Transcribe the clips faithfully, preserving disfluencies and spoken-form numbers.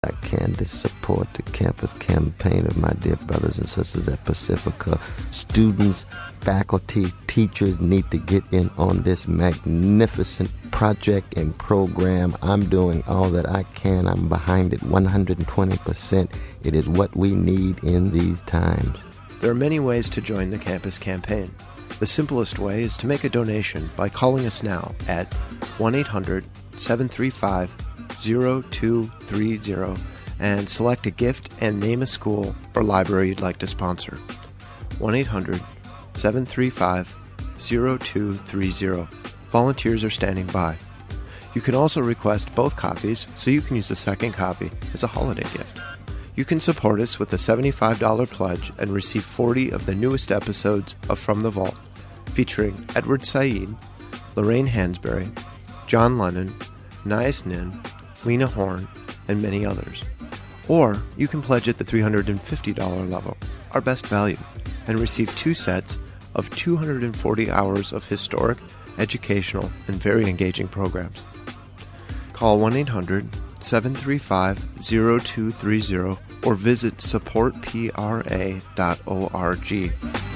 I can to support the campus campaign of my dear brothers and sisters at Pacifica. Students, faculty, teachers need to get in on this magnificent project and program. I'm doing all that I can. I'm behind it one hundred twenty percent. It is what we need in these times. There are many ways to join the campus campaign. The simplest way is to make a donation by calling us now at one eight hundred seven three five zero two three zero and select a gift and name a school or library you'd like to sponsor. one eight hundred seven three five zero two three zero. Volunteers are standing by. You can also request both copies so you can use the second copy as a holiday gift. You can support us with a seventy-five dollars pledge and receive forty of the newest episodes of From the Vault, featuring Edward Said, Lorraine Hansberry, John Lennon, Nias Nin, Lena Horne, and many others. Or you can pledge at the three hundred fifty dollars level, our best value, and receive two sets of two hundred forty hours of historic, educational, and very engaging programs. Call one eight hundred seven three five zero two three zero or visit support p r a dot org.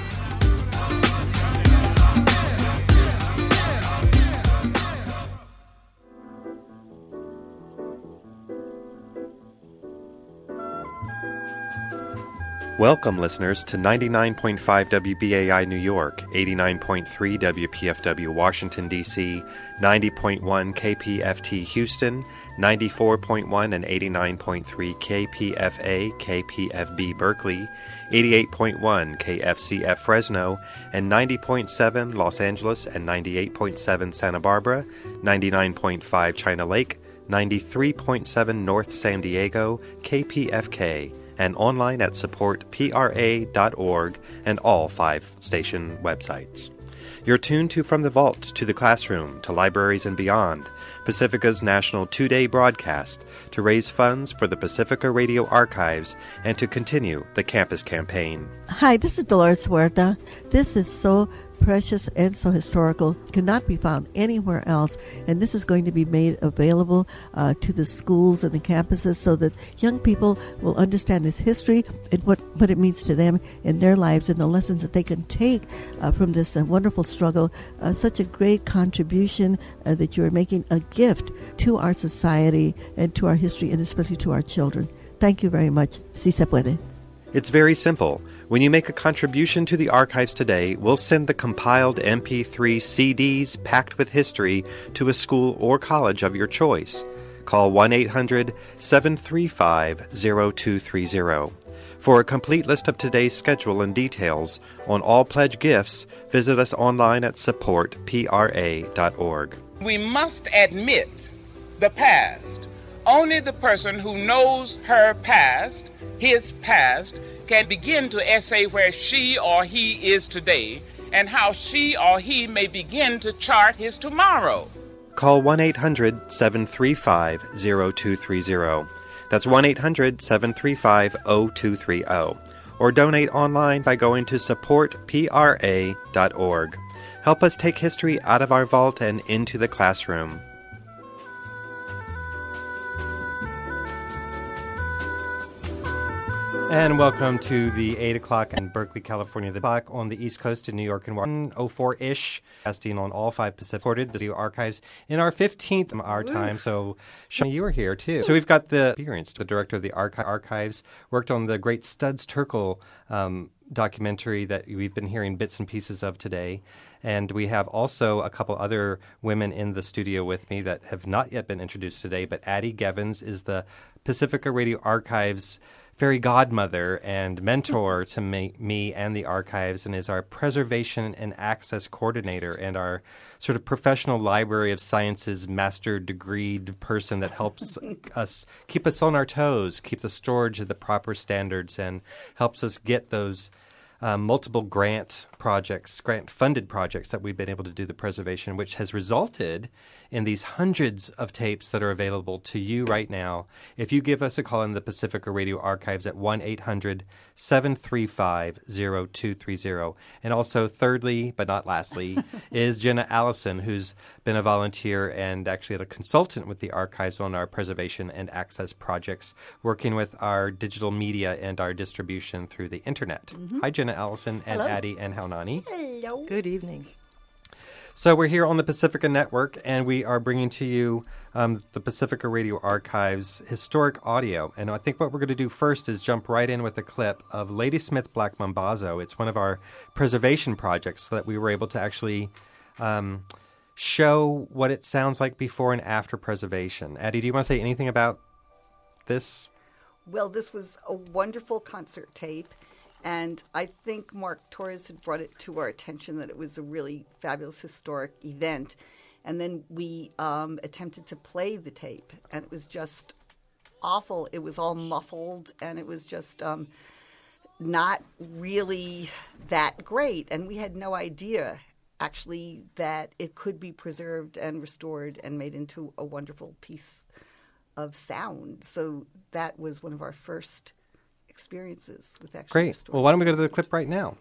Welcome, listeners, to ninety-nine point five W B A I New York, eighty-nine point three W P F W Washington, D C, ninety point one K P F T Houston, ninety-four point one and eighty-nine point three K P F A, K P F B Berkeley, eighty-eight point one K F C F Fresno, and ninety point seven Los Angeles and ninety-eight point seven Santa Barbara, ninety-nine point five China Lake, ninety-three point seven North San Diego, K P F K, and online at support p r a dot org and all five station websites. You're tuned to From the Vault, to the classroom, to libraries and beyond, Pacifica's national two-day broadcast to raise funds for the Pacifica Radio Archives and to continue the campus campaign. Hi, this is Dolores Huerta. This is so precious and so historical, cannot be found anywhere else, and this is going to be made available uh, to the schools and the campuses so that young people will understand this history and what, what it means to them in their lives and the lessons that they can take uh, from this uh, wonderful struggle. Uh, such a great contribution uh, that you are making, a gift to our society and to our history and especially to our children. Thank you very much. Si se puede. It's very simple. When you make a contribution to the archives today, we'll send the compiled M P three C Ds packed with history to a school or college of your choice. Call one eight hundred seven three five zero two three zero. For a complete list of today's schedule and details on all pledge gifts, visit us online at support p r a dot org. We must admit the past. Only the person who knows her past, his past, can begin to essay where she or he is today and how she or he may begin to chart his tomorrow. Call one eight hundred seven three five zero two three zero. That's one eight hundred seven three five zero two three zero. Or donate online by going to support p r a dot org. Help us take history out of our vault and into the classroom. And welcome to the eight o'clock in Berkeley, California, the clock on the East Coast in New York and Washington, oh four-ish, casting on all five Pacific, recorded the archives in our fifteenth our time. So, Sean, you were here, too. So we've got the experience, the director of the archi- archives, worked on the great Studs Terkel um, documentary that we've been hearing bits and pieces of today. And we have also a couple other women in the studio with me that have not yet been introduced today, but Addie Gevins is the Pacifica Radio Archives fairy godmother and mentor to me, me and the archives, and is our preservation and access coordinator and our sort of professional Library of Sciences master degreed person that helps us keep us on our toes, keep the storage at the proper standards, and helps us get those um, multiple grant projects, grant-funded projects that we've been able to do the preservation, which has resulted in these hundreds of tapes that are available to you right now. If you give us a call in the Pacifica Radio Archives at one eight hundred seven three five zero two three zero. And also, thirdly, but not lastly, is Jenna Allison, who's been a volunteer and actually a consultant with the archives on our preservation and access projects, working with our digital media and our distribution through the internet. Mm-hmm. Hi, Jenna Allison and Hello. Addie and Haunani. Hello. Good evening. So we're here on the Pacifica Network, and we are bringing to you um, the Pacifica Radio Archives historic audio. And I think what we're going to do first is jump right in with a clip of Ladysmith Black Mambazo. It's one of our preservation projects so that we were able to actually um, show what it sounds like before and after preservation. Addie, do you want to say anything about this? Well, this was a wonderful concert tape. And I think Mark Torres had brought it to our attention that it was a really fabulous historic event. And then we um, attempted to play the tape, and it was just awful. It was all muffled, and it was just um, not really that great. And we had no idea, actually, that it could be preserved and restored and made into a wonderful piece of sound. So that was one of our first experiences with actually Great. Well, why don't we go to the clip right now?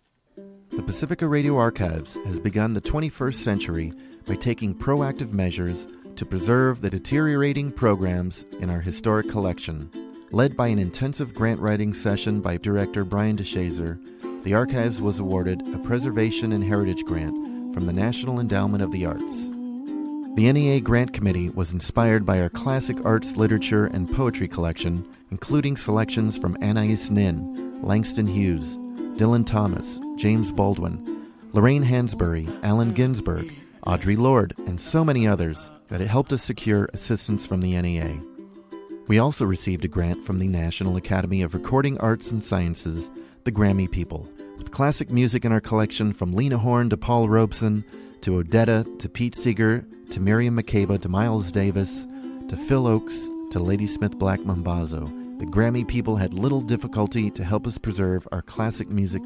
The Pacifica Radio Archives has begun the twenty-first century by taking proactive measures to preserve the deteriorating programs in our historic collection. Led by an intensive grant writing session by director Brian DeShazer, the Archives was awarded a Preservation and Heritage Grant from the National Endowment of the Arts. The N E A Grant Committee was inspired by our classic arts, literature, and poetry collection, including selections from Anais Nin, Langston Hughes, Dylan Thomas, James Baldwin, Lorraine Hansberry, Allen Ginsberg, Audre Lorde, and so many others, that it helped us secure assistance from the N E A. We also received a grant from the National Academy of Recording Arts and Sciences, the Grammy People, with classic music in our collection from Lena Horne to Paul Robeson, to Odetta, to Pete Seeger, to Miriam Makeba, to Miles Davis, to Phil Oakes, to Ladysmith Black Mambazo. The Grammy People had little difficulty to help us preserve our classic music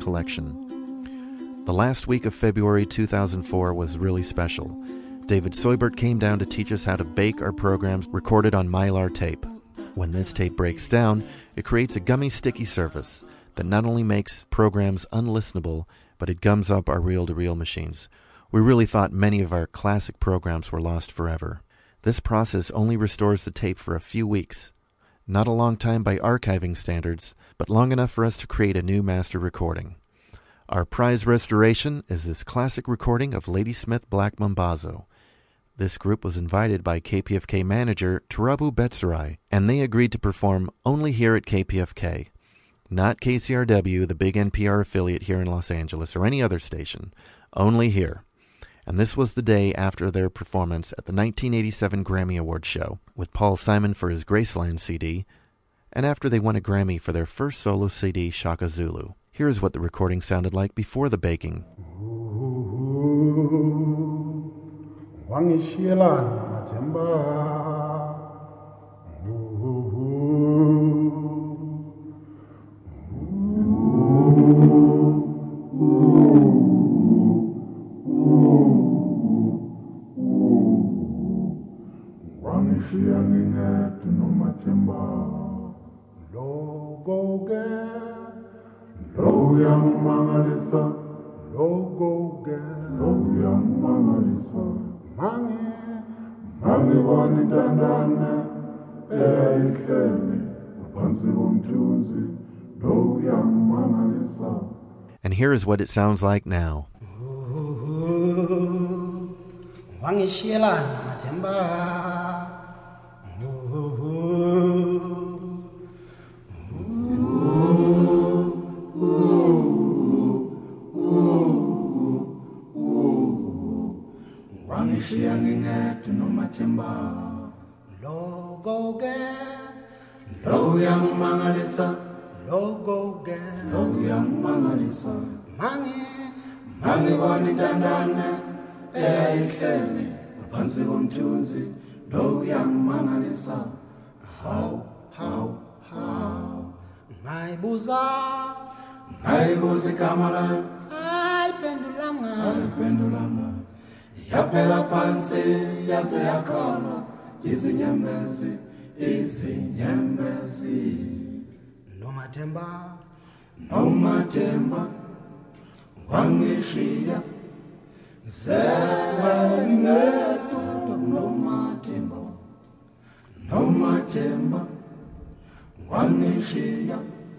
collection. The last week of February two thousand four was really special. David Soibert came down to teach us how to bake our programs recorded on Mylar tape. When this tape breaks down, it creates a gummy sticky surface that not only makes programs unlistenable, but it gums up our reel-to-reel machines. We really thought many of our classic programs were lost forever. This process only restores the tape for a few weeks. Not a long time by archiving standards, but long enough for us to create a new master recording. Our prize restoration is this classic recording of Ladysmith Black Mambazo. This group was invited by K P F K manager Tarabu Betsarai, and they agreed to perform only here at K P F K. Not K C R W, the big N P R affiliate here in Los Angeles, or any other station. Only here. And this was the day after their performance at the nineteen eighty-seven Grammy Awards show, with Paul Simon for his Graceland C D, and after they won a Grammy for their first solo C D, Shaka Zulu. Here's what the recording sounded like before the baking. And here is what it sounds like now. ayiphendulanga yaphela phansi yaze yakhala izinyembezi izinyembezi nomathemba nomathemba wangishiya zele ngedwa nomathemba nomathemba wangishiya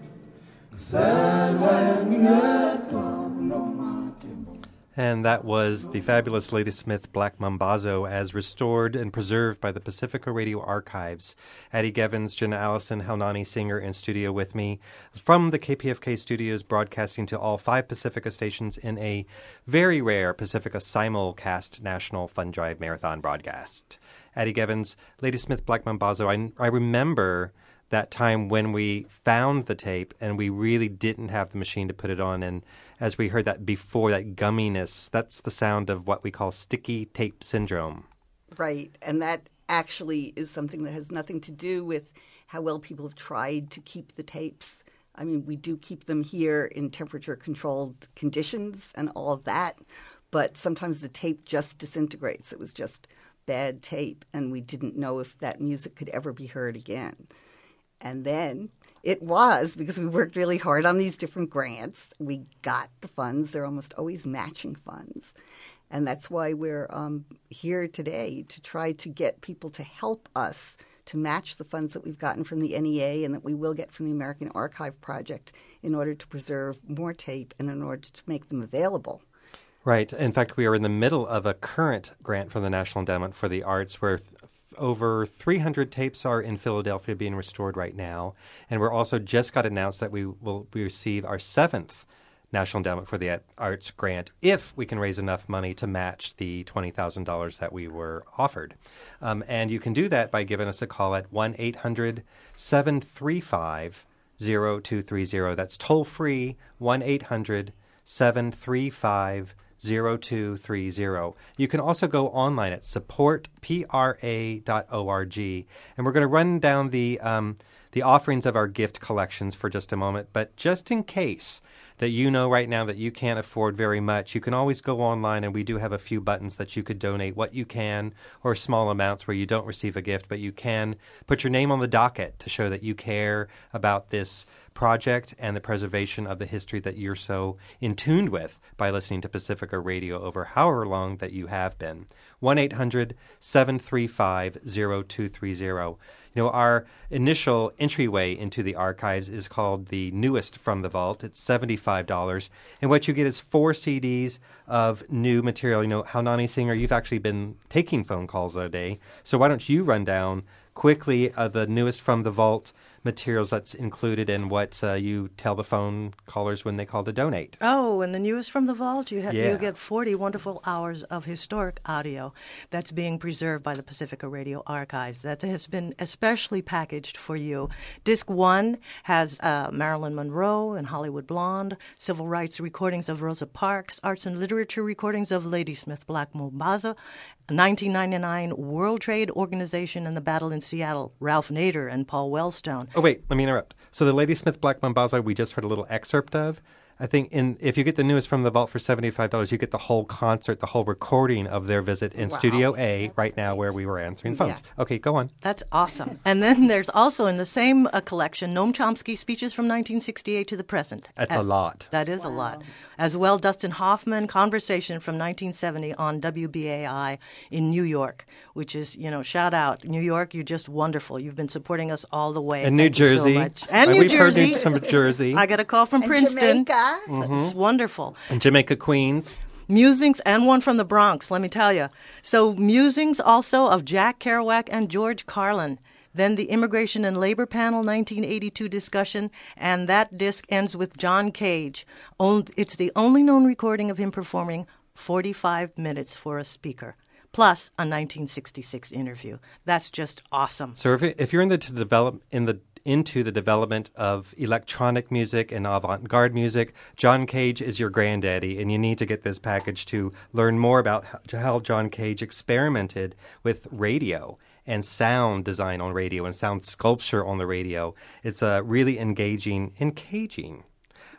zele ngedwa nomathemba. And that was the fabulous Ladysmith Black Mambazo as restored and preserved by the Pacifica Radio Archives. Addie Gevins, Jenna Allison, Haunani Singer in studio with me from the K P F K studios, broadcasting to all five Pacifica stations in a very rare Pacifica simulcast National Fund Drive Marathon broadcast. Addie Gevins, Ladysmith Black Mambazo, I, I remember that time when we found the tape and we really didn't have the machine to put it on. And as we heard that before, that gumminess, that's the sound of what we call sticky tape syndrome. Right. And that actually is something that has nothing to do with how well people have tried to keep the tapes. I mean, we do keep them here in temperature-controlled conditions and all of that, but sometimes the tape just disintegrates. It was just bad tape, and we didn't know if that music could ever be heard again. And then it was, because we worked really hard on these different grants. We got the funds. They're almost always matching funds. And that's why we're um, here today, to try to get people to help us to match the funds that we've gotten from the N E A and that we will get from the American Archive Project in order to preserve more tape and in order to make them available. Right. In fact, we are in the middle of a current grant from the National Endowment for the Arts where th- over three hundred tapes are in Philadelphia being restored right now. And we're also just got announced that we will receive our seventh National Endowment for the Arts grant if we can raise enough money to match the twenty thousand dollars that we were offered. Um, and you can do that by giving us a call at one eight hundred seven three five zero two three zero. That's toll free, one eight hundred seven three five zero two three zero. You can also go online at support p r a dot org. And we're going to run down the um, the offerings of our gift collections for just a moment. But just in case that you know right now that you can't afford very much, you can always go online, and we do have a few buttons that you could donate what you can, or small amounts where you don't receive a gift, but you can put your name on the docket to show that you care about this project and the preservation of the history that you're so in tune with by listening to Pacifica Radio over however long that you have been. one eight hundred seven three five zero two three zero. You know, our initial entryway into the archives is called the Newest from the Vault. It's seventy-five dollars. And what you get is four C Ds of new material. You know, Haunani Singer, you've actually been taking phone calls all day. So why don't you run down quickly uh, the Newest from the Vault materials that's included in what uh, you tell the phone callers when they call to donate. Oh, and the Newest from the Vault, you, ha- yeah. you get forty wonderful hours of historic audio that's being preserved by the Pacifica Radio Archives. That has been especially packaged for you. Disc one has uh, Marilyn Monroe and Hollywood Blonde, civil rights recordings of Rosa Parks, arts and literature recordings of Ladysmith Black Mambazo, nineteen ninety-nine World Trade Organization and the Battle in Seattle, Ralph Nader and Paul Wellstone. Oh, wait, let me interrupt. So the Ladysmith Black Mambazo we just heard a little excerpt of. I think in if you get the Newest from the Vault for seventy-five dollars, you get the whole concert, the whole recording of their visit in wow. Studio A right now where we were answering phones. Yeah. Okay, go on. That's awesome. And then there's also in the same uh, collection, Noam Chomsky speeches from nineteen sixty-eight to the present. That's As, a lot. That is wow. a lot. As well, Dustin Hoffman, conversation from nineteen seventy on W B A I in New York, which is, you know, shout out. New York, you're just wonderful. You've been supporting us all the way. And Thank New you Jersey. so much. And uh, New we've Jersey. We've heard some Jersey. I got a call from and Princeton. Jamaica. Mm-hmm. It's wonderful. And Jamaica, Queens. Musings, and one from the Bronx, let me tell you. So musings also of Jack Kerouac and George Carlin. Then the Immigration and Labor Panel nineteen eighty-two discussion, and that disc ends with John Cage. It's the only known recording of him performing forty-five minutes for a speaker, plus a nineteen sixty-six interview. That's just awesome. So if, if you're in the to develop in the into the development of electronic music and avant-garde music, John Cage is your granddaddy, and you need to get this package to learn more about how John Cage experimented with radio and sound design on radio and sound sculpture on the radio. It's uh, really engaging and caging.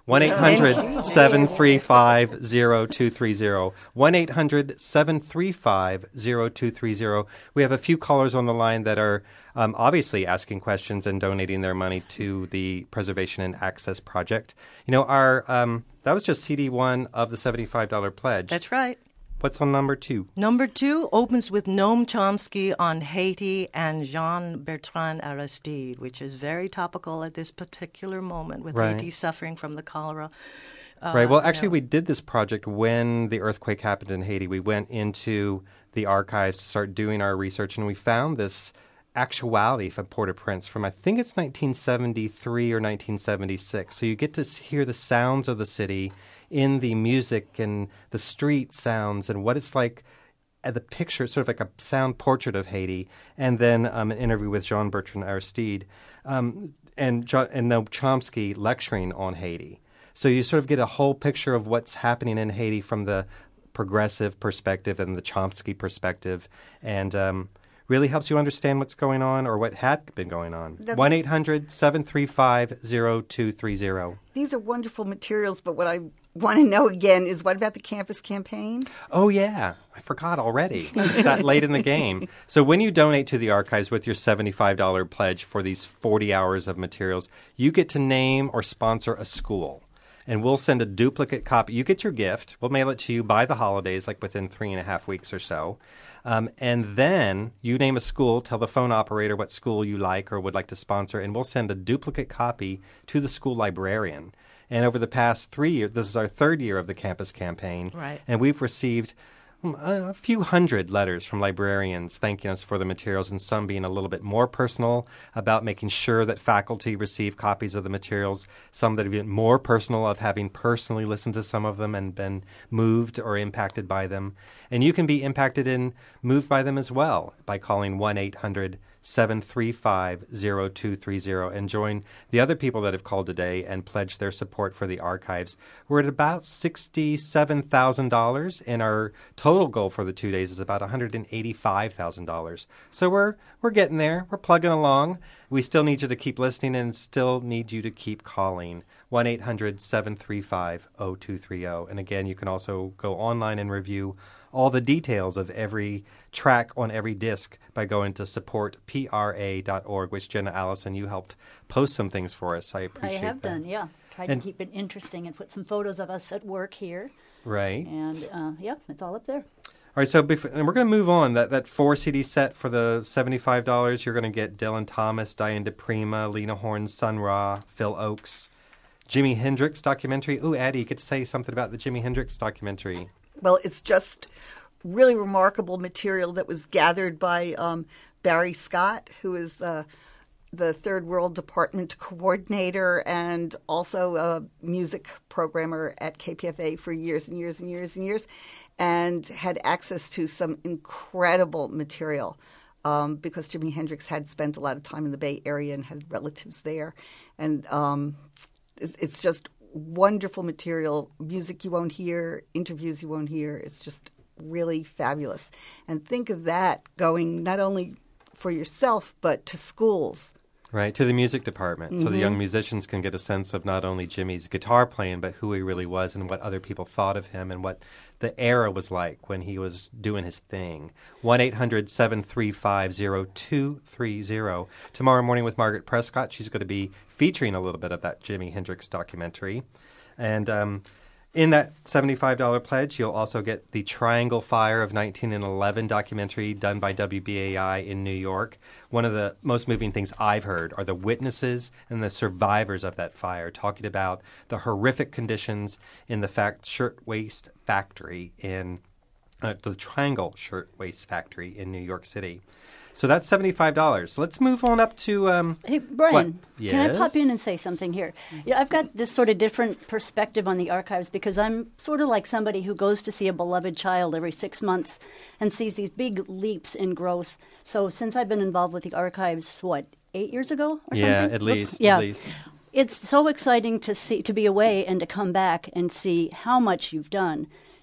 one eight hundred seven three five zero two three zero. one eight hundred seven three five zero two three zero. We have a few callers on the line that are um, obviously asking questions and donating their money to the Preservation and Access Project. You know, our um, that was just C D one of the seventy-five dollars pledge. That's right. What's on number two? Number two opens with Noam Chomsky on Haiti and Jean-Bertrand Aristide, which is very topical at this particular moment with Right. Haiti suffering from the cholera. Uh, Right. Well, you actually, know. we did this project when the earthquake happened in Haiti. We went into the archives to start doing our research, and we found this actuality from Port-au-Prince from, I think it's nineteen seventy-three or nineteen seventy-six. So you get to s- hear the sounds of the city in the music and the street sounds and what it's like at the picture, sort of like a sound portrait of Haiti, and then um, an interview with Jean-Bertrand Aristide um, and, jo- and Noam Chomsky lecturing on Haiti. So you sort of get a whole picture of what's happening in Haiti from the progressive perspective and the Chomsky perspective, and um, really helps you understand what's going on or what had been going on. That one makes- eight hundred seven three five zero two three zero. These are wonderful materials, but what I want to know again is what about the campus campaign? Oh, yeah. I forgot already. It's that late in the game. So when you donate to the archives with your seventy-five dollars pledge for these forty hours of materials, you get to name or sponsor a school. And we'll send a duplicate copy. You get your gift. We'll mail it to you by the holidays, like within three and a half weeks or so. Um, and then you name a school, tell the phone operator what school you like or would like to sponsor, and we'll send a duplicate copy to the school librarian. And over the past three years, this is our third year of the campus campaign, Right. and we've received um, a few hundred letters from librarians thanking us for the materials, and some being a little bit more personal about making sure that faculty receive copies of the materials, some that have been more personal of having personally listened to some of them and been moved or impacted by them. And you can be impacted and moved by them as well by calling one eight hundred seven three five zero two three zero and join the other people that have called today and pledged their support for the archives. We're at about sixty-seven thousand dollars, and our total goal for the two days is about one hundred eighty-five thousand dollars. So we're we're getting there. We're plugging along. We still need you to keep listening and still need you to keep calling. one eight hundred seven three five zero two three zero. And again, you can also go online and review all the details of every track on every disc by going to support P R A dot org, which Jenna Allison, you helped post some things for us. I I appreciate have that. done, yeah. Tried And- to keep it interesting and put some photos of us at work here. Right. And, uh, yeah, it's all up there. All right, so before, and we're going to move on. That that four C D set for the seventy-five dollars, you're going to get Dylan Thomas, Diane DePrima, Lena Horne, Sun Ra, Phil Oakes, Jimi Hendrix documentary. Ooh, Addie, you get to say something about the Jimi Hendrix documentary. Well, it's just really remarkable material that was gathered by um, Barry Scott, who is the the Third World Department coordinator and also a music programmer at K P F A for years and years and years and years, and had access to some incredible material um, because Jimi Hendrix had spent a lot of time in the Bay Area and has relatives there. And um, it- it's just wonderful material, music you won't hear, interviews you won't hear. It's just really fabulous. And think of that going not only for yourself, but to schools. Right, to the music department, so the young musicians can get a sense of not only Jimmy's guitar playing, but who he really was and what other people thought of him and what the era was like when he was doing his thing. one eight hundred seven three five zero two three zero. Tomorrow morning with Margaret Prescott, she's going to be featuring a little bit of that Jimi Hendrix documentary. And um, in that seventy-five dollars pledge, you'll also get the Triangle Fire of nineteen eleven documentary done by W B A I in New York. One of the most moving things I've heard are the witnesses and the survivors of that fire talking about the horrific conditions in the fact shirtwaist factory in uh, the Triangle Shirtwaist Factory in New York City. So that's seventy-five dollars. So let's move on up to... Um, Hey, Brian, what? can I Yes? pop in and say something here? Yeah, I've got this sort of different perspective on the archives because I'm sort of like somebody who goes to see a beloved child every six months and sees these big leaps in growth. So since I've been involved with the archives, what, eight years ago or Yeah, something? at Whoops. least, at Yeah. least. It's so exciting to see to be away and to come back and see how much you've done.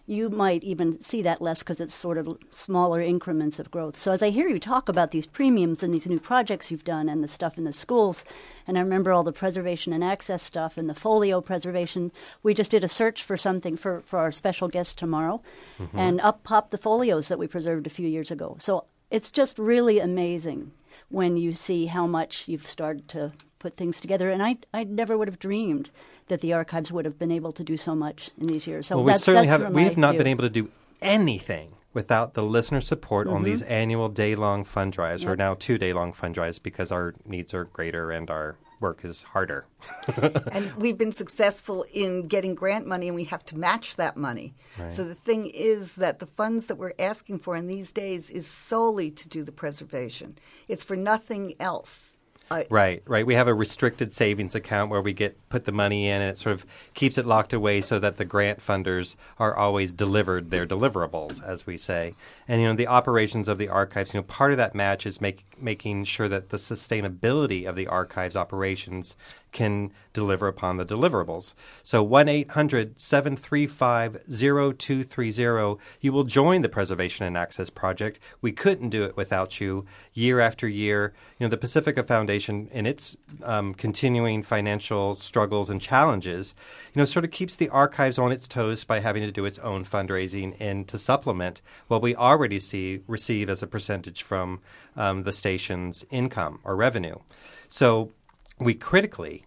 you might even see that less because it's sort of smaller increments of growth. So as I hear you talk about these premiums and these new projects you've done and the stuff in the schools, and I remember all the preservation and access stuff and the folio preservation, we just did a search for something for, for our special guest tomorrow, mm-hmm. and up popped the folios that we preserved a few years ago. So it's just really amazing when you see how much you've started to put things together. And I I never would have dreamed that the archives would have been able to do so much in these years. So well, we that's, certainly that's have. We have not view. been able to do anything without the listener support mm-hmm. on these annual day-long fund drives, yep. or now two day-long fund drives, because our needs are greater and our work is harder. And we've been successful in getting grant money, and we have to match that money. Right. So the thing is that the funds that we're asking for in these days is solely to do the preservation. It's for nothing else. Uh, right, right. We have a restricted savings account where we get put the money in, and it sort of keeps it locked away so that the grant funders are always delivered their deliverables, as we say. And, you know, the operations of the archives, you know, part of that match is make, making sure that the sustainability of the archives operations can deliver upon the deliverables. So one eight hundred seven three five zero two three zero, you will join the Preservation and Access Project. We couldn't do it without you year after year. You know, the Pacifica Foundation, in its um, continuing financial struggles and challenges, you know, sort of keeps the archives on its toes by having to do its own fundraising and to supplement what we already see receive as a percentage from um, the station's income or revenue. So we critically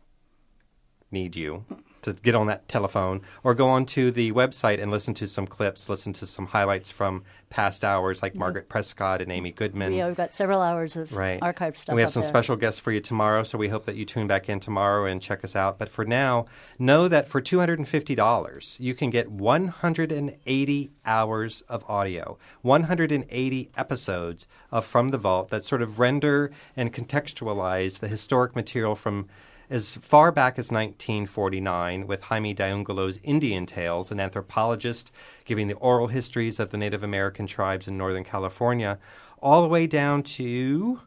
need you to get on that telephone or go onto the website and listen to some clips, listen to some highlights from past hours like mm-hmm. Margaret Prescott and Amy Goodman. Yeah, we've got several hours of right. archive stuff. And we have up some there. special guests for you tomorrow, so we hope that you tune back in tomorrow and check us out. But for now, know that for two hundred fifty dollars, you can get one hundred eighty hours of audio, one hundred eighty episodes of From the Vault that sort of render and contextualize the historic material from as far back as nineteen forty-nine, with Jaime Diungolo's Indian Tales, an anthropologist giving the oral histories of the Native American tribes in Northern California, all the way down to,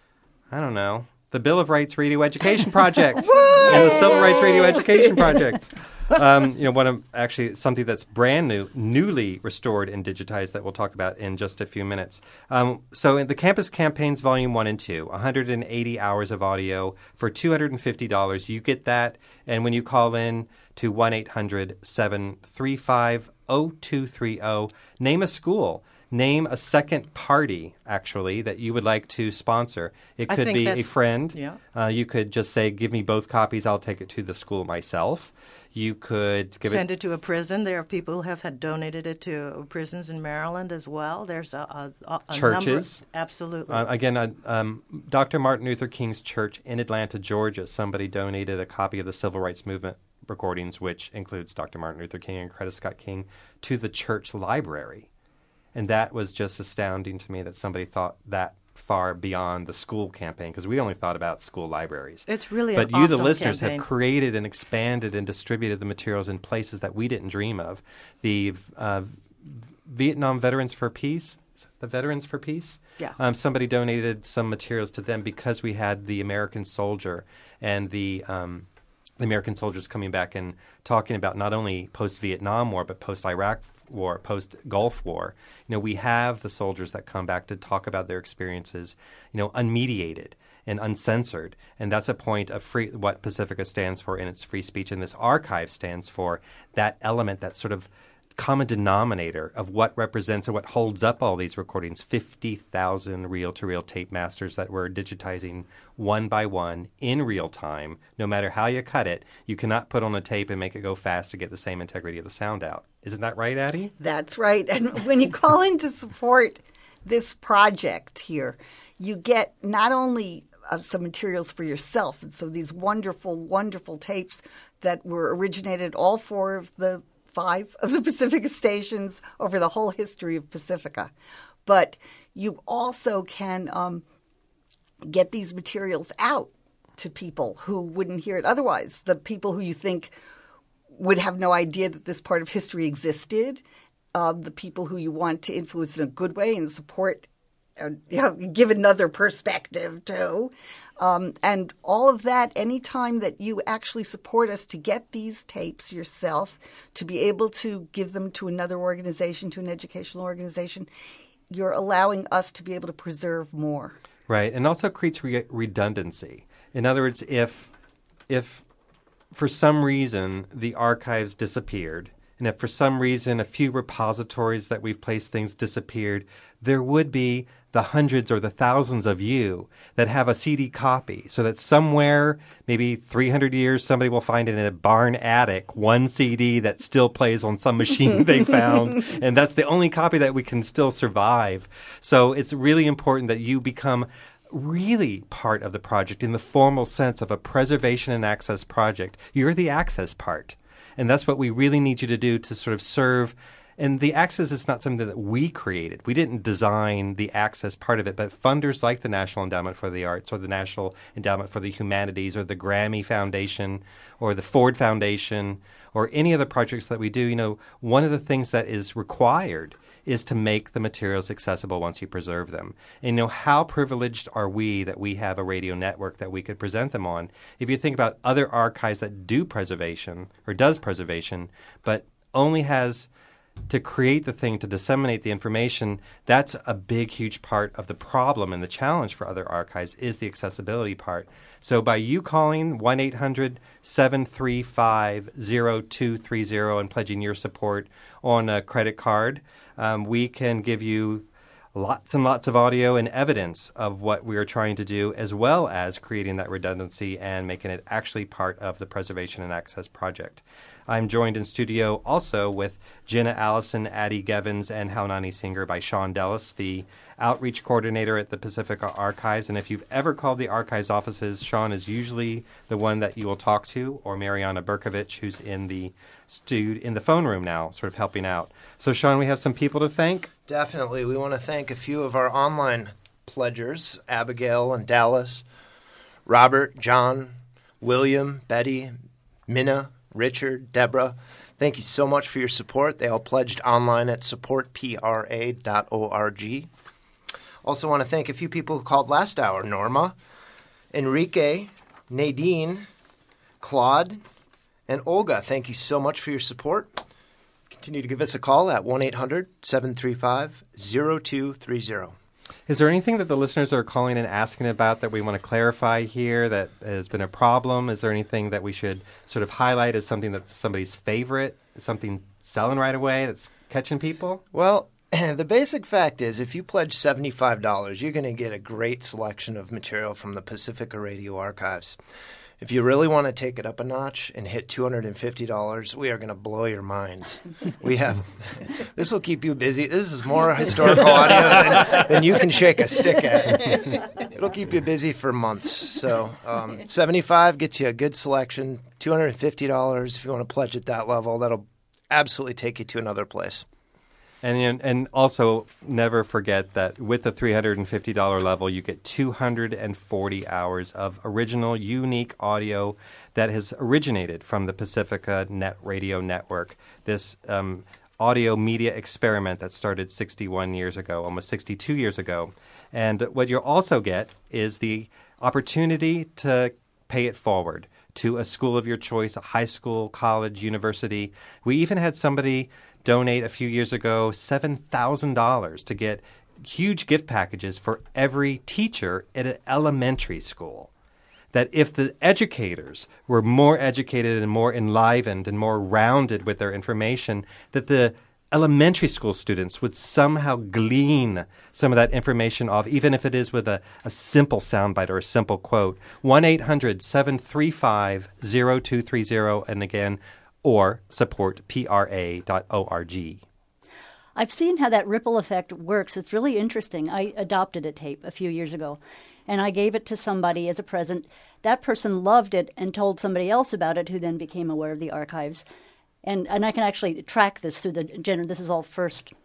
I don't know, the Bill of Rights Radio Education Project and the Civil Rights Radio Education Project. Um, you know, one of actually something that's brand new, newly restored and digitized that we'll talk about in just a few minutes. Um, so in the Campus Campaigns Volume one and two, one hundred eighty hours of audio for two hundred fifty dollars. You get that, and when you call in to one eight hundred seven three five zero two three zero, name a school. Name a second party, actually, that you would like to sponsor. It I could think be a that's- friend. yeah. Uh, you could just say, give me both copies. I'll take it to the school myself. You could give Send it, it to a prison. There are people who have had donated it to prisons in Maryland as well. There's a, a, a Churches. number, absolutely. Uh, again, uh, um, Doctor Martin Luther King's church in Atlanta, Georgia, somebody donated a copy of the Civil Rights Movement recordings, which includes Doctor Martin Luther King and Coretta Scott King, to the church library. And that was just astounding to me that somebody thought that far beyond the school campaign, because we only thought about school libraries. It's really But an you, awesome the listeners, campaign. have created and expanded and distributed the materials in places that we didn't dream of. The uh, Vietnam Veterans for Peace, the Veterans for Peace? Yeah. Um, somebody donated some materials to them because we had the American soldier and the um, the American soldiers coming back and talking about not only post-Vietnam War, but post-Iraq War, post-Gulf War. You know, we have the soldiers that come back to talk about their experiences, you know, unmediated and uncensored. And that's a point of free, what Pacifica stands for in its free speech, and this archive stands for that element, that sort of common denominator of what represents or what holds up all these recordings, fifty thousand reel-to-reel tape masters that we're digitizing one by one in real time. No matter how you cut it, you cannot put on a tape and make it go fast to get the same integrity of the sound out. Isn't that right, Addie? That's right. And when you call in to support this project here, you get not only uh, some materials for yourself, and so these wonderful, wonderful tapes that were originated all four of the five of the Pacifica stations over the whole history of Pacifica. But you also can um, get these materials out to people who wouldn't hear it otherwise, the people who you think would have no idea that this part of history existed, uh, the people who you want to influence in a good way and support uh, you know, give another perspective too. Um, and all of that, anytime that you actually support us to get these tapes yourself, to be able to give them to another organization, to an educational organization, you're allowing us to be able to preserve more. Right, and also creates re- redundancy. In other words, if if for some reason the archives disappeared, and if for some reason a few repositories that we've placed things disappeared, there would be the hundreds or the thousands of you that have a C D copy, so that somewhere, maybe three hundred years, somebody will find in a barn attic one C D that still plays on some machine they found, and that's the only copy that we can still survive. So it's really important that you become really part of the project in the formal sense of a preservation and access project. You're the access part, and that's what we really need you to do to sort of serve. And the access is not something that we created. We didn't design the access part of it, but funders like the National Endowment for the Arts or the National Endowment for the Humanities or the Grammy Foundation or the Ford Foundation or any other projects that we do, you know, one of the things that is required is to make the materials accessible once you preserve them. And, you know, how privileged are we that we have a radio network that we could present them on? If you think about other archives that do preservation or does preservation, but only has to create the thing, to disseminate the information, that's a big, huge part of the problem and the challenge for other archives is the accessibility part. So by you calling one eight hundred seven three five zero two three zero and pledging your support on a credit card, um, we can give you lots and lots of audio and evidence of what we are trying to do, as well as creating that redundancy and making it actually part of the Preservation and Access Project. I'm joined in studio also with Jenna Allison, Addie Gevins, and Haunani Singer by Sean Dellis, the outreach coordinator at the Pacifica Archives. And if you've ever called the archives offices, Sean is usually the one that you will talk to, or Mariana Berkovich, who's in the stu- in the phone room now, sort of helping out. So, Sean, we have some people to thank. Definitely. We want to thank a few of our online pledgers, Abigail and Dallas, Robert, John, William, Betty, Minna, Richard, Deborah. Thank you so much for your support. They all pledged online at support p r a dot org. Also want to thank a few people who called last hour. Norma, Enrique, Nadine, Claude, and Olga. Thank you so much for your support. Continue to give us a call at one eight hundred seven three five zero two three zero. Is there anything that the listeners are calling and asking about that we want to clarify here that has been a problem? Is there anything that we should sort of highlight as something that's somebody's favorite, something selling right away that's catching people? Well, the basic fact is if you pledge seventy-five dollars, you're going to get a great selection of material from the Pacifica Radio Archives. If you really want to take it up a notch and hit two hundred fifty dollars, we are going to blow your minds. We have this will keep you busy. This is more historical audio than, than you can shake a stick at. It'll keep you busy for months. So um, seventy-five gets you a good selection. two hundred fifty dollars if you want to pledge at that level, that'll absolutely take you to another place. And and also never forget that with the three hundred fifty dollars level, you get two hundred forty hours of original, unique audio that has originated from the Pacifica Net Radio Network, this um, audio media experiment that started sixty-one years ago, almost sixty-two years ago. And what you'll also get is the opportunity to pay it forward to a school of your choice, a high school, college, university. We even had somebody donate a few years ago seven thousand dollars to get huge gift packages for every teacher at an elementary school. That if the educators were more educated and more enlivened and more rounded with their information, that the elementary school students would somehow glean some of that information off, even if it is with a, a simple soundbite or a simple quote. one eight hundred seven three five zero two three zero, and again, or support p r a dot org. I've seen how that ripple effect works. It's really interesting. I adopted a tape a few years ago, and I gave it to somebody as a present. That person loved it and told somebody else about it, who then became aware of the archives. And and I can actually track this through the general. This is all first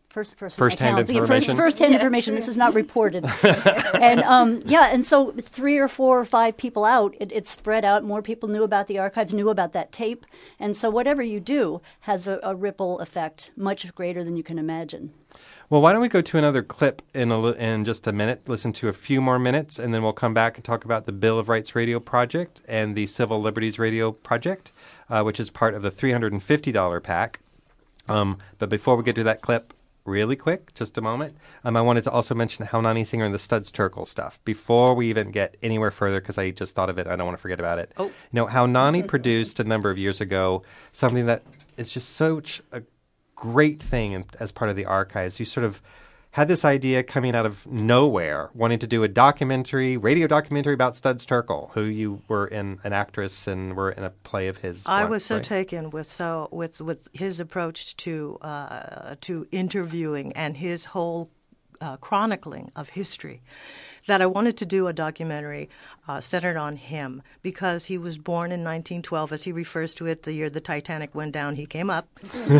First person First-hand accounts. Yeah, information? First, first-hand information. This is not reported. and um, yeah, and so three or four or five people out, it, it spread out. More people knew about the archives, knew about that tape. And so whatever you do has a, a ripple effect much greater than you can imagine. Well, why don't we go to another clip in a li- in just a minute, listen to a few more minutes, and then we'll come back and talk about the Bill of Rights Radio Project and the Civil Liberties Radio Project, uh, which is part of the three hundred fifty dollars pack. Um, but before we get to that clip, really quick, just a moment, um, I wanted to also mention Haunani Singer and the Studs Terkel stuff before we even get anywhere further, because I just thought of it. I don't want to forget about it. Oh. You know, Haunani produced a number of years ago something that is just such a great thing in, as part of the archives. You sort of had this idea coming out of nowhere, wanting to do a documentary, radio documentary about Studs Terkel, who you were in an actress and were in a play of his. I once, was so right? taken with so with with his approach to uh, to interviewing and his whole uh, chronicling of history, that I wanted to do a documentary uh, centered on him, because he was born in nineteen twelve, as he refers to it, the year the Titanic went down, he came up.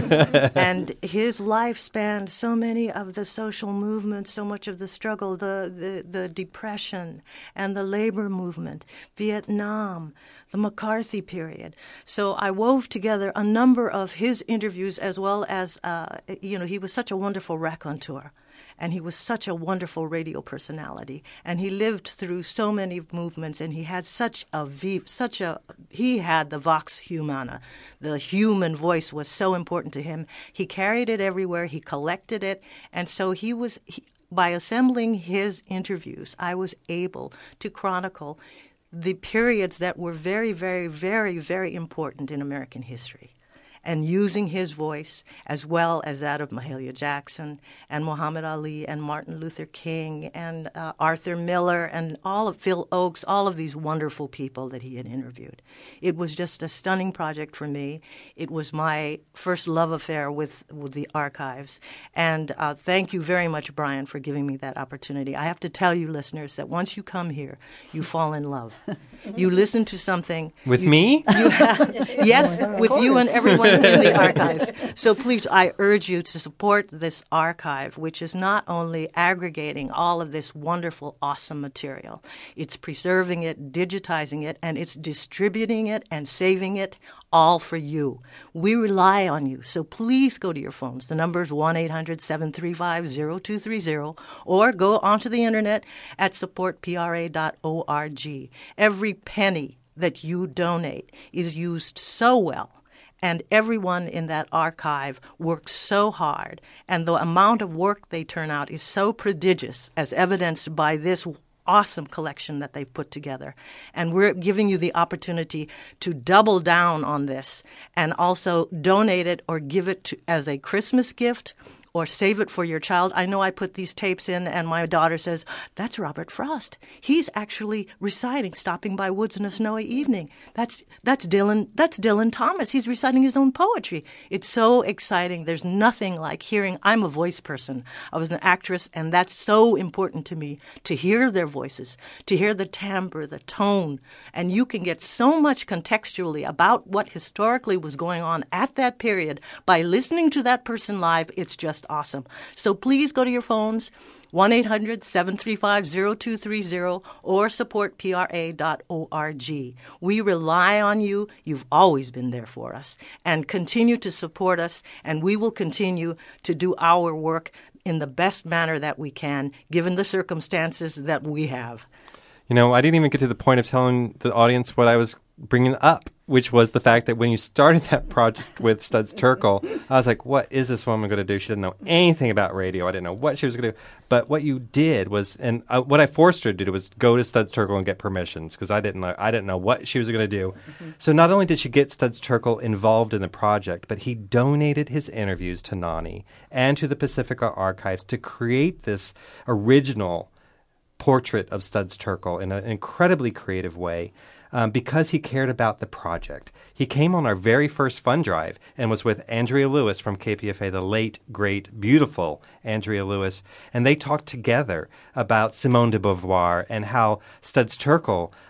And his life spanned so many of the social movements, so much of the struggle, the, the, the Depression and the labor movement, Vietnam, the McCarthy period. So I wove together a number of his interviews, as well as, uh, you know, he was such a wonderful raconteur. And he was such a wonderful radio personality, and he lived through so many movements, and he had such a such a he had the vox humana, the human voice was so important to him. He carried it everywhere. He collected it, and so he was he, by assembling his interviews, I was able to chronicle the periods that were very, very, very, very important in American history. And using his voice, as well as that of Mahalia Jackson and Muhammad Ali and Martin Luther King and uh, Arthur Miller and all of Phil Oakes, all of these wonderful people that he had interviewed. It was just a stunning project for me. It was my first love affair with, with the archives. And uh, thank you very much, Brian, for giving me that opportunity. I have to tell you, listeners, that once you come here, you fall in love. You listen to something. With you, me? You have, yes, with you and everyone in the archives. So please, I urge you to support this archive, which is not only aggregating all of this wonderful, awesome material, it's preserving it, digitizing it, and it's distributing it and saving it all for you. We rely on you, so please go to your phones. The number is one eight hundred seven three five zero two three zero, or go onto the internet at support p r a dot org. Every penny that you donate is used so well, and everyone in that archive works so hard, and the amount of work they turn out is so prodigious, as evidenced by this awesome collection that they've put together. And we're giving you the opportunity to double down on this and also donate it or give it to, as a Christmas gift, or save it for your child. I know I put these tapes in, and my daughter says, that's Robert Frost. He's actually reciting Stopping by Woods in a Snowy Evening. That's that's Dylan that's Dylan Thomas. He's reciting his own poetry. It's so exciting. There's nothing like hearing. I'm a voice person. I was an actress, and that's so important to me, to hear their voices, to hear the timbre, the tone. And you can get so much contextually about what historically was going on at that period by listening to that person live. It's just awesome. So please go to your phones, one eight hundred seven three five zero two three zero, or support p r a dot org. We rely on you. You've always been there for us. And continue to support us, and we will continue to do our work in the best manner that we can, given the circumstances that we have. You know, I didn't even get to the point of telling the audience what I was bringing up, which was the fact that when you started that project with Studs Terkel, I was like, what is this woman going to do? She didn't know anything about radio. I didn't know what she was going to do. But what you did was, and I, what I forced her to do was go to Studs Terkel and get permissions, because I didn't know I didn't know what she was going to do. Mm-hmm. So not only did she get Studs Terkel involved in the project, but he donated his interviews to NANI and to the Pacifica Archives to create this original portrait of Studs Terkel in an incredibly creative way. Um, because he cared about the project. He came on our very first fund drive and was with Andrea Lewis from K P F A, the late, great, beautiful Andrea Lewis, and they talked together about Simone de Beauvoir and how Studs Terkel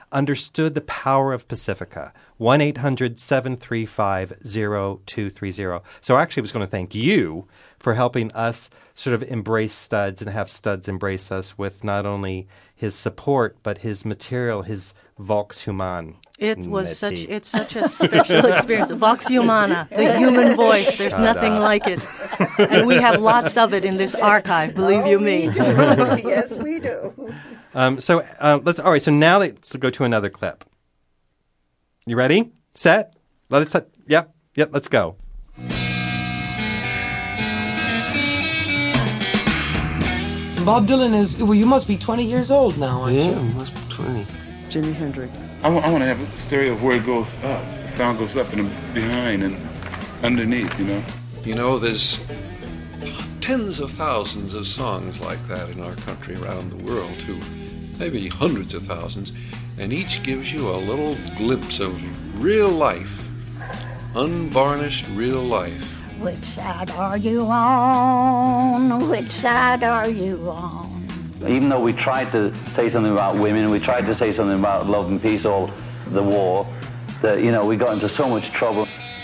understood the power of Pacifica. one eight hundred seven three five zero two three zero. So I actually was going to thank you for helping us sort of embrace Studs and have Studs embrace us with not only his support, but his material, his Vox Human. It was such it's such a special experience. Vox Humana, the human voice. There's nothing like it. And we have lots of it in this archive, believe oh, you me. We do. Yes, we do. Um, so uh, let's all right, so now let's go to another clip. You ready? Set? Let it set. Yep. Yep, let's go. Bob Dylan is, well, you must be twenty years old now, aren't yeah, you? Yeah, must be twenty. Jimi Hendrix. I, w- I want to have a stereo where it goes up. The sound goes up and behind and underneath, you know. You know, there's tens of thousands of songs like that in our country, around the world, too. Maybe hundreds of thousands. And each gives you a little glimpse of real life. Unvarnished real life. Which side are you on? Which side are you on? Even though we tried to say something about women, we tried to say something about love and peace or the war, that, you know, we got into so much trouble.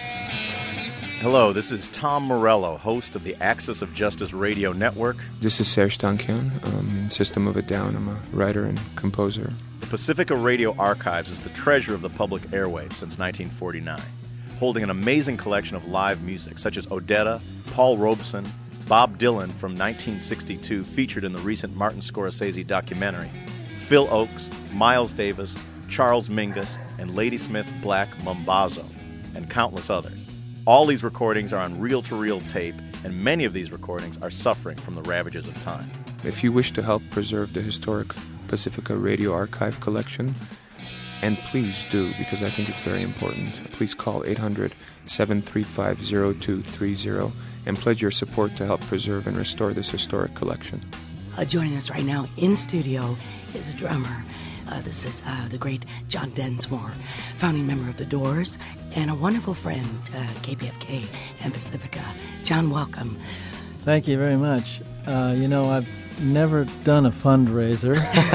Hello, this is Tom Morello, host of the Axis of Justice Radio Network. This is Serge Tankian. Um, in System of a Down, I'm a writer and composer. The Pacifica Radio Archives is the treasure of the public airwaves since nineteen forty-nine, holding an amazing collection of live music, such as Odetta, Paul Robeson, Bob Dylan from nineteen sixty-two, featured in the recent Martin Scorsese documentary, Phil Oakes, Miles Davis, Charles Mingus, and Ladysmith Black Mambazo, and countless others. All these recordings are on reel-to-reel tape, and many of these recordings are suffering from the ravages of time. If you wish to help preserve the historic Pacifica Radio Archive collection, and please do, because I think it's very important, please call eight hundred seven three five zero two three zero and pledge your support to help preserve and restore this historic collection. Uh, joining us right now in studio is a drummer. Uh, this is uh, the great John Densmore, founding member of The Doors, and a wonderful friend to K P F K and Pacifica. John, welcome. Thank you very much. Uh, you know, I've never done a fundraiser,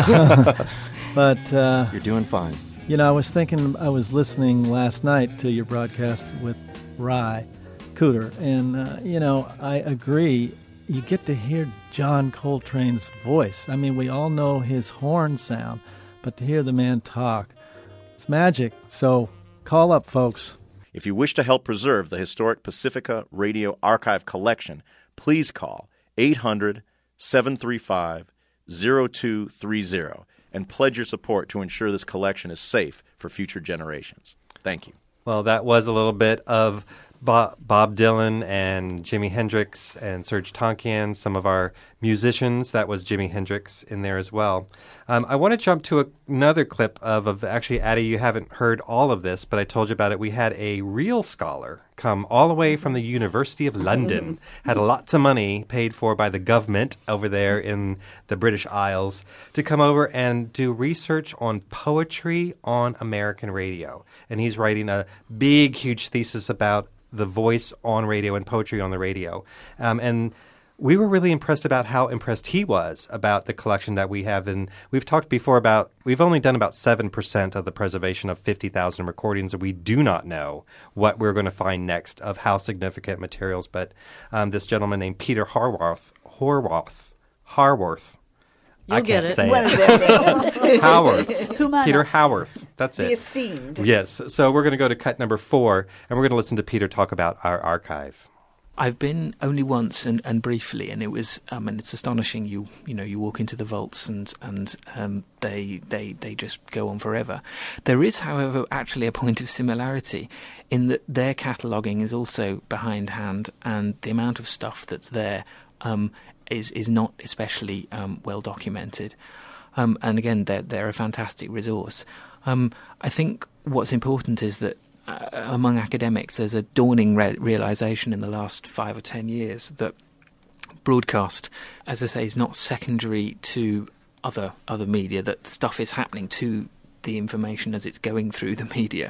but... Uh, You're doing fine. You know, I was thinking, I was listening last night to your broadcast with Ry Cooder, and, uh, you know, I agree. You get to hear John Coltrane's voice. I mean, we all know his horn sound, but to hear the man talk, it's magic. So call up, folks. If you wish to help preserve the historic Pacifica Radio Archive collection, please call eight hundred seven three five zero two three zero and pledge your support to ensure this collection is safe for future generations. Thank you. Well, that was a little bit of Bob, Bob Dylan and Jimi Hendrix and Serge Tankian, some of our musicians. That was Jimi Hendrix in there as well. Um, I want to jump to a, another clip of, of, actually, Addie, you haven't heard all of this, but I told you about it. We had a real scholar come all the way from the University of London, had lots of money paid for by the government over there in the British Isles to come over and do research on poetry on American radio. And he's writing a big, huge thesis about the voice on radio and poetry on the radio. Um, and we were really impressed about how impressed he was about the collection that we have. And we've talked before about, we've only done about seven percent of the preservation of fifty thousand recordings, and we do not know what we're going to find next of how significant materials. But um, this gentleman named Peter Harworth, Horwath, Harworth, You'll I can't get it. say One it. of their names. Howarth. Humana. Peter Howarth. That's it. The esteemed. Yes. So we're going to go to cut number four, and we're going to listen to Peter talk about our archive. I've been only once and, and briefly, and it was, um, and it's astonishing. You you know, you walk into the vaults and and um, they they they just go on forever. There is, however, actually a point of similarity in that their cataloguing is also behindhand, and the amount of stuff that's there um, is is not especially um, well documented. Um, and again, they're they're a fantastic resource. Um, I think what's important is that, Uh, among academics, there's a dawning re- realization in the last five or ten years that broadcast, as I say, is not secondary to other other media, that stuff is happening to the information as it's going through the media.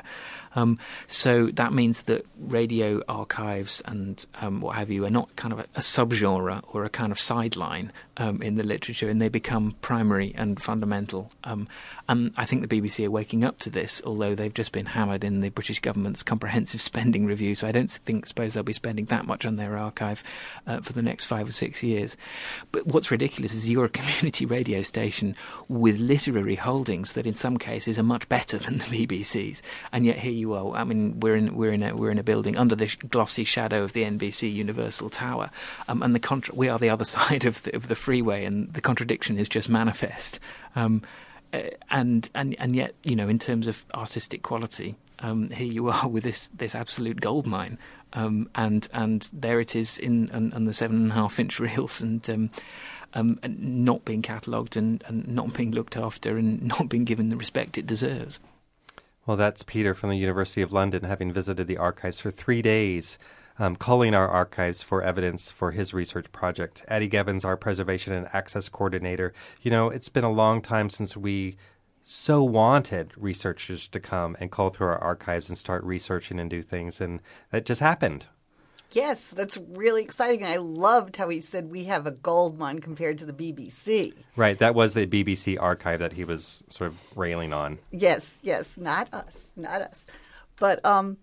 Um, so that means that radio archives and um, what have you are not kind of a, a subgenre or a kind of sideline um, in the literature, and they become primary and fundamental. Um, and I think the B B C are waking up to this, although they've just been hammered in the British government's comprehensive spending review. So I don't think, suppose they'll be spending that much on their archive uh, for the next five or six years. But what's ridiculous is you're a community radio station with literary holdings that, in some cases, are much better than the B B C's, and yet here you are. I mean, we're in we're in a we're in a building under the glossy shadow of the N B C Universal Tower, um, and the contra- we are the other side of the, of the freeway, and the contradiction is just manifest. Um, uh, and and and yet, you know, in terms of artistic quality, um, here you are with this this absolute goldmine, um, and and there it is in on, on the seven and a half inch reels, and. Um, Um, and not being catalogued and, and not being looked after and not being given the respect it deserves. Well, that's Peter from the University of London, having visited the archives for three days, um, calling our archives for evidence for his research project. Addie Gevins, our Preservation and Access Coordinator. You know, it's been a long time since we so wanted researchers to come and call through our archives and start researching and do things, and that just happened. Yes, that's really exciting. I loved how he said we have a gold mine compared to the B B C. Right, that was the B B C archive that he was sort of railing on. Yes, yes, not us, not us. But um,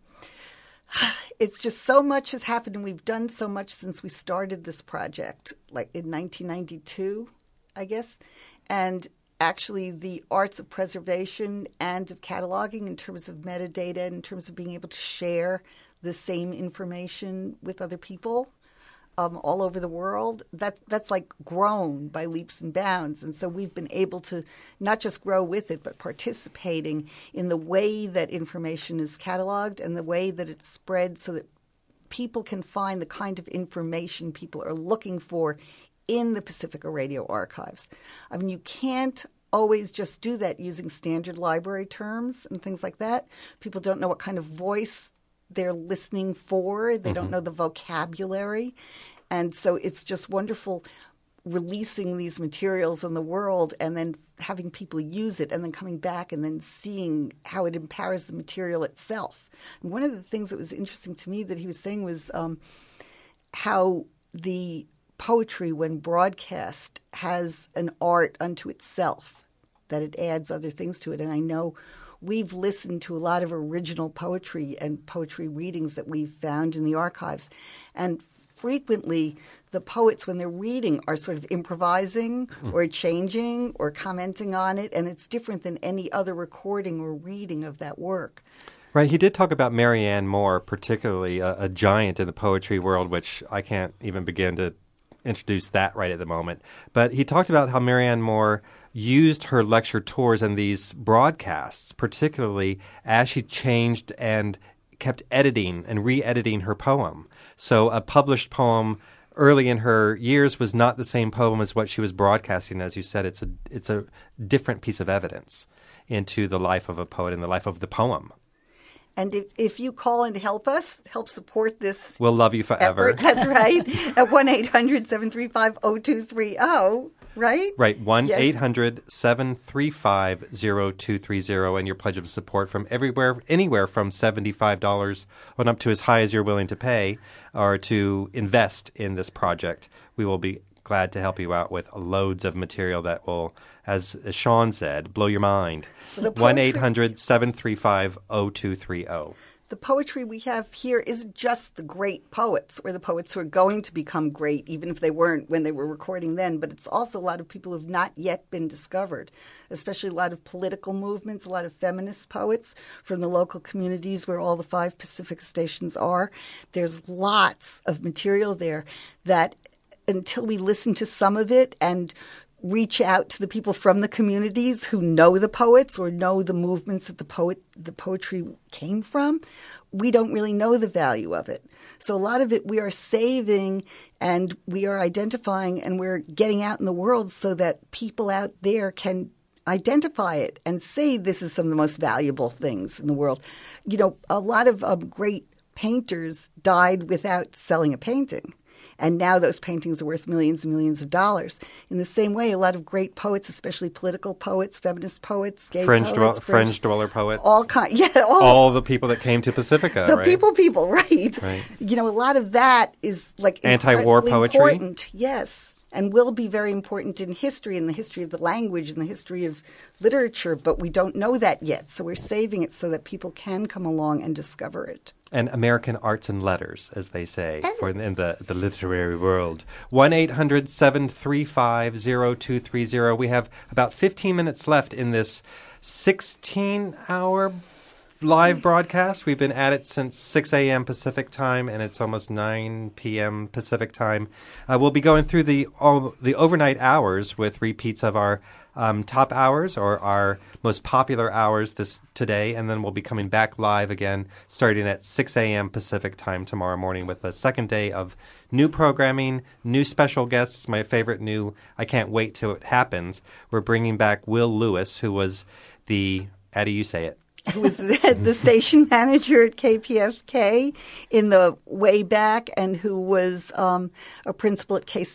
it's just so much has happened, and we've done so much since we started this project, like in nineteen ninety-two, I guess. And actually the arts of preservation and of cataloging in terms of metadata, in terms of being able to share the same information with other people um, all over the world, that, that's like grown by leaps and bounds. And so we've been able to not just grow with it, but participating in the way that information is cataloged and the way that it's spread so that people can find the kind of information people are looking for in the Pacifica Radio archives. I mean, you can't always just do that using standard library terms and things like that. People don't know what kind of voice they're listening for. They mm-hmm. don't know the vocabulary. And so it's just wonderful releasing these materials in the world and then having people use it and then coming back and then seeing how it empowers the material itself. And one of the things that was interesting to me that he was saying was um, how the poetry, when broadcast, has an art unto itself, that it adds other things to it. And I know we've listened to a lot of original poetry and poetry readings that we've found in the archives. And frequently, the poets, when they're reading, are sort of improvising mm. or changing or commenting on it. And it's different than any other recording or reading of that work. Right. He did talk about Marianne Moore, particularly a, a giant in the poetry world, which I can't even begin to introduce that right at the moment. But he talked about how Marianne Moore used her lecture tours and these broadcasts, particularly as she changed and kept editing and re-editing her poem. So a published poem early in her years was not the same poem as what she was broadcasting. As you said, it's a it's a different piece of evidence into the life of a poet and the life of the poem. And if, if you call and help us, help support this We'll love you forever. effort, that's right, at one eight hundred seven three five oh two three oh, right? Right, one eight hundred seven three five oh two three oh, and your pledge of support from everywhere, anywhere from seventy-five dollars on up to as high as you're willing to pay or to invest in this project. We will be glad to help you out with loads of material that will, as, as Sean said, blow your mind. one eight hundred seven three five oh two three oh. The poetry we have here isn't just the great poets or the poets who are going to become great, even if they weren't when they were recording then, but it's also a lot of people who have not yet been discovered, especially a lot of political movements, a lot of feminist poets from the local communities where all the five Pacific stations are. There's lots of material there that until we listen to some of it and reach out to the people from the communities who know the poets or know the movements that the poet the poetry came from, we don't really know the value of it. So a lot of it we are saving and we are identifying and we're getting out in the world so that people out there can identify it and say this is some of the most valuable things in the world. You know, a lot of um, great painters died without selling a painting. And now those paintings are worth millions and millions of dollars. In the same way, a lot of great poets, especially political poets, feminist poets, gay Fringe, poets, dwell- Fringe, Fringe dweller poets. all kind, yeah, all, all the people that came to Pacifica, the right? people, people, right? Right. You know, a lot of that is like Anti-war incredibly poetry? important, yes, and will be very important in history, in the history of the language, in the history of literature. But we don't know that yet, so we're saving it so that people can come along and discover it. And American arts and letters, as they say, for in the, the literary world. one eight hundred seven three five zero two three zero. We have about fifteen minutes left in this sixteen-hour live broadcast. We've been at it since six a.m. Pacific time, and it's almost nine p.m. Pacific time. Uh, we'll be going through the all, the overnight hours with repeats of our um, top hours or our most popular hours this today, and then we'll be coming back live again starting at six a.m. Pacific time tomorrow morning with the second day of new programming, new special guests. My favorite new, I can't wait till it happens. We're bringing back Will Lewis, who was the, how do you say it? Who was the, the station manager at K P F K in the way back, and who was um, a principal at K C